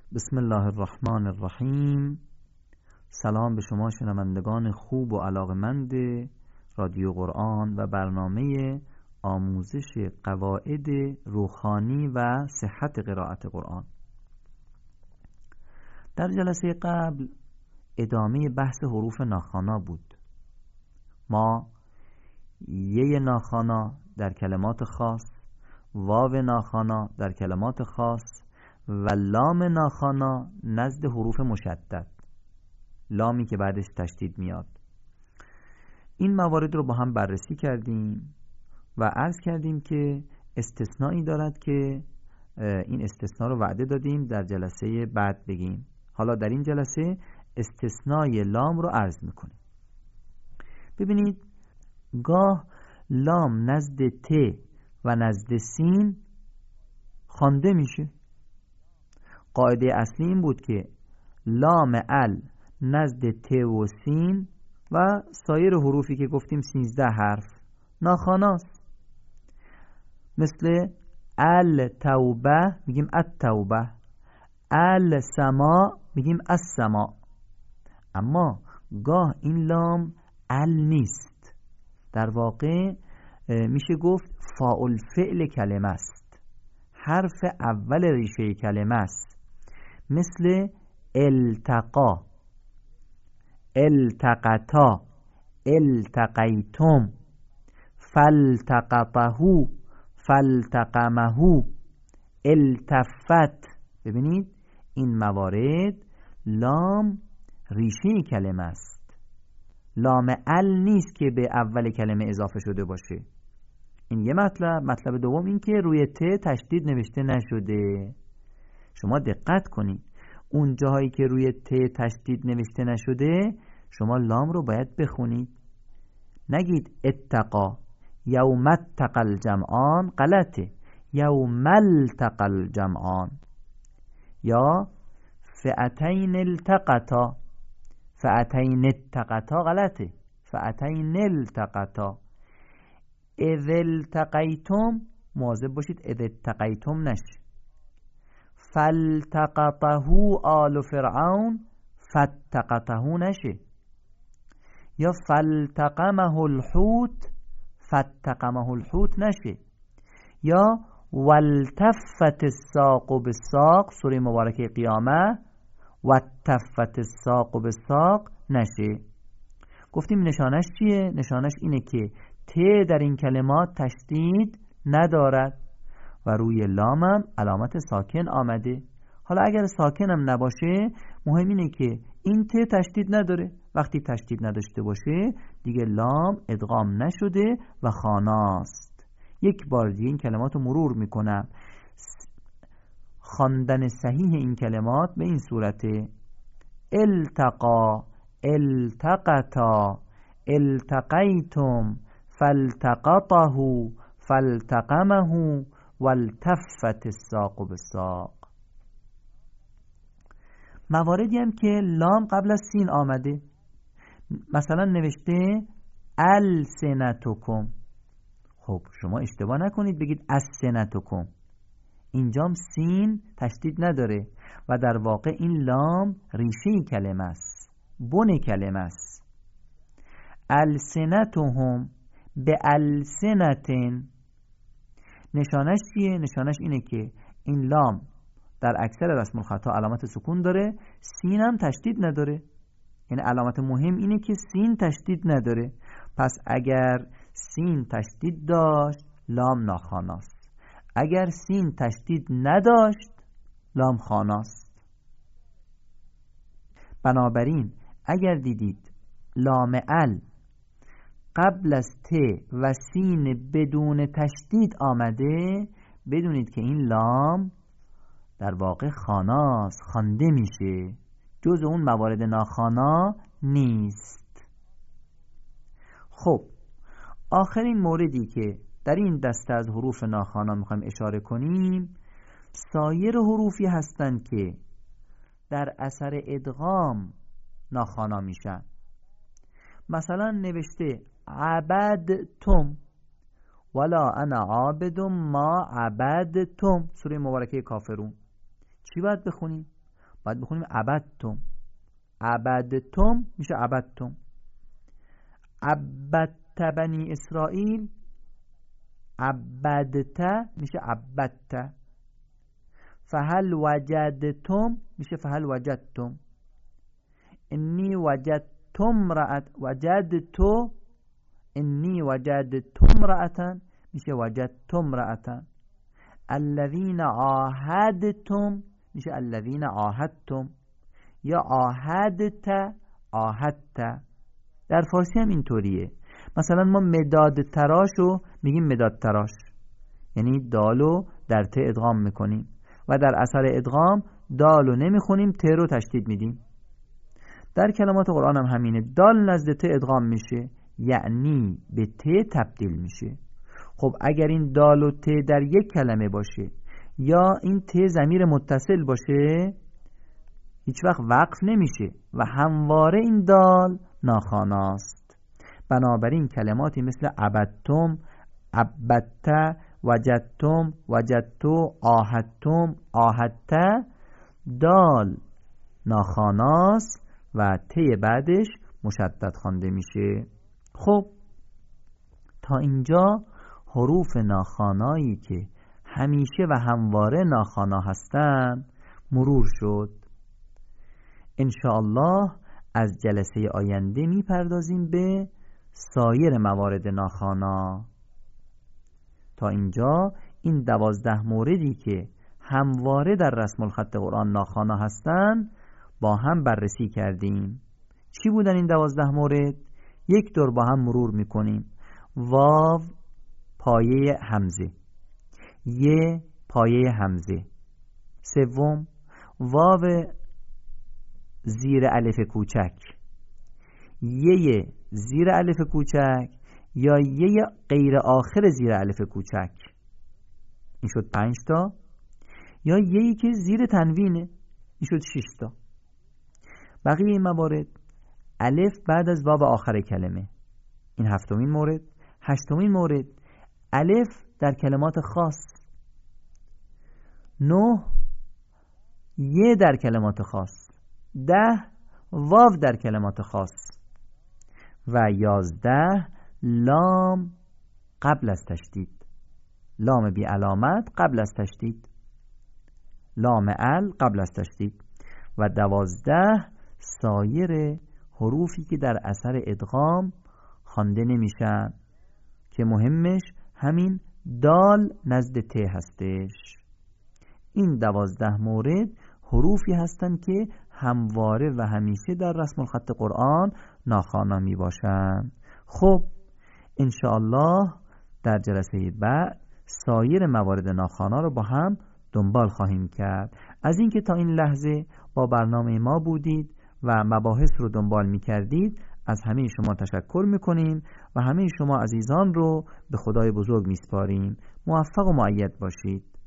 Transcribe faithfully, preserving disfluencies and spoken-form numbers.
بسم الله الرحمن الرحیم. سلام به شما شنوندگان خوب و علاقمند رادیو قرآن و برنامه آموزش قواعد روحانی و صحت قرائت قرآن. در جلسه قبل ادامه بحث حروف ناخوانا بود. ما یه ناخوانا در کلمات خاص، واو ناخوانا در کلمات خاص و لام ناخوانا نزد حروف مشدد، لامی که بعدش تشدید میاد، این موارد رو با هم بررسی کردیم و عرض کردیم که استثنایی دارد که این استثناء رو وعده دادیم در جلسه بعد بگیم. حالا در این جلسه استثنای لام رو عرض میکنیم. ببینید گاه لام نزد ت و نزد سین خوانده میشه. قاعده اصلی این بود که لام ال نزد ت و سین و سایر حروفی که گفتیم سیزده حرف ناخواناست. مثل ال توبه میگیم التوبه، ال سما میگیم السما. اما گاه این لام ال نیست، در واقع میشه گفت فاعل فعل کلمه است، حرف اول ریشه کلمه است. مثل التقا، التقطا، التقیتم، فالتقطه، فالتقمه، التفت. ببینید این موارد لام ریشه کلمه است، لام ال نیست که به اول کلمه اضافه شده باشه. این یه مطلب. مطلب دوم این که روی ت تشدید نوشته نشده. شما دقت کنید، اون جاهایی که روی ت تشدید نوشته نشده شما لام رو باید بخونید. نگید اتقا، یوم التقى الجمعان، غلطه، یوم التقى الجمعان. یا فئتین التقطا، فئتین التقطا، غلطه، فئتین التقطا. اذ التقیتم، مواظب باشید اذ التقیتم نشه. فالتقطه آل فرعون، فالتقطه نشه. یا فالتقمه الحوت، فالتقمه الحوت نشه. یا والتفت الساق بالساق، سوره مبارکه قیامه، والتفت الساق بالساق نشه. گفتیم نشانش چیه؟ نشانش اینه که ت در این کلمات تشدید ندارد و روی لامم علامت ساکن آمده. حالا اگر ساکن هم نباشه، مهم اینه که این ت تشدید نداره. وقتی تشدید نداشته باشه دیگه لام ادغام نشده و خاناست. یک بار دیگه این کلمات رو مرور میکنم. خواندن صحیح این کلمات به این صورته: التقا، التقطا، التقیتم، فالتقطه، فالتقمه، والتفت الساق بالساق. مواردی هم که لام قبل از سین آمده، مثلا نوشته السنتکم. خب شما اشتباه نکنید بگید السنتکم، اینجام سین تشدید نداره و در واقع این لام ریشه کلمه است، بن کلمه است. السنتهم به السنتن، نشانش چیه؟ نشانش اینه که این لام در اکثر رسم الخطا علامت سکون داره، سین هم تشدید نداره. یعنی علامت مهم اینه که سین تشدید نداره. پس اگر سین تشدید داشت لام ناخواناست، اگر سین تشدید نداشت لام خواناست. بنابراین اگر دیدید لام ال قبل از ت و سین بدون تشدید آمده، بدونید که این لام در واقع خاناست، خوانده میشه، جز اون موارد ناخوانا نیست. خب آخرین موردی که در این دسته از حروف ناخوانا میخوایم اشاره کنیم، سایر حروفی هستند که در اثر ادغام ناخوانا میشن. مثلا نوشته عبدتم، ولا انا عابد ما عبدتم، سوره مبارکه کافرون. چی باید بخونیم؟ باید بخونیم عبدتم. عبدتم میشه عبدتم. عبدت بنی اسرائیل، عبدت میشه عبدت. فهل وجدتم میشه فهل وجدتم. انی وجدتم رأت، وجدتو، انی وجدتم رأتن میشه وجدتم رأتن. الذین عاهدتم میشه الذین عاهدتم، یا عاهدت عاهدت. در فارسی هم اینطوریه. مثلا ما مداد تراشو میگیم مداد تراش، یعنی دالو در ت ادغام میکنیم و در اثر ادغام دالو نمیخونیم، ت رو تشدید میدیم. در کلمات قرآن هم همینه. دال نزد ت ادغام میشه، یعنی به ت تبدیل میشه. خب اگر این دال و ت در یک کلمه باشه یا این ت ضمیر متصل باشه، هیچ وقت وقف نمیشه و همواره این دال ناخواناست. بنابراین کلماتی مثل عبدتم، عبدت، وجدتم، وجدتو، آهدتم، آهدت، دال ناخواناست و ت بعدش مشدد خوانده میشه. خب تا اینجا حروف ناخوانایی که همیشه و همواره ناخوانا هستن مرور شد. انشاءالله از جلسه آینده میپردازیم به سایر موارد ناخوانا. تا اینجا این دوازده موردی که همواره در رسم الخط قرآن ناخوانا هستن با هم بررسی کردیم. چی بودن این دوازده مورد؟ یک دور با هم مرور میکنیم. واو پایه همزه، ی پایه همزه. سوم واو زیر الف کوچک، ی زیر الف کوچک یا ی غیر آخر زیر الف کوچک، این شد پنج تا. یا یی که زیر تنوینه، این شد شش تا. بقیه این موارد الف بعد از واو آخر کلمه، این هفتمین مورد. هشتمین مورد الف در کلمات خاص، نه ی در کلمات خاص، ده واو در کلمات خاص و یازده لام قبل از تشدید، لام بی علامت قبل از تشدید، لام ال قبل از تشدید و دوازده سایر حروفی که در اثر ادغام خوانده نمیشن که مهمش همین دال نزد ت هستش. این دوازده مورد حروفی هستند که همواره و همیشه در رسم الخط قرآن ناخوانا می باشند. خب انشاءالله در جلسه بعد سایر موارد ناخوانا رو با هم دنبال خواهیم کرد. از اینکه تا این لحظه با برنامه ما بودید و مباحث رو دنبال می کردید از همه شما تشکر می کنیم و همه شما عزیزان رو به خدای بزرگ می سپاریم. موفق و مؤید باشید.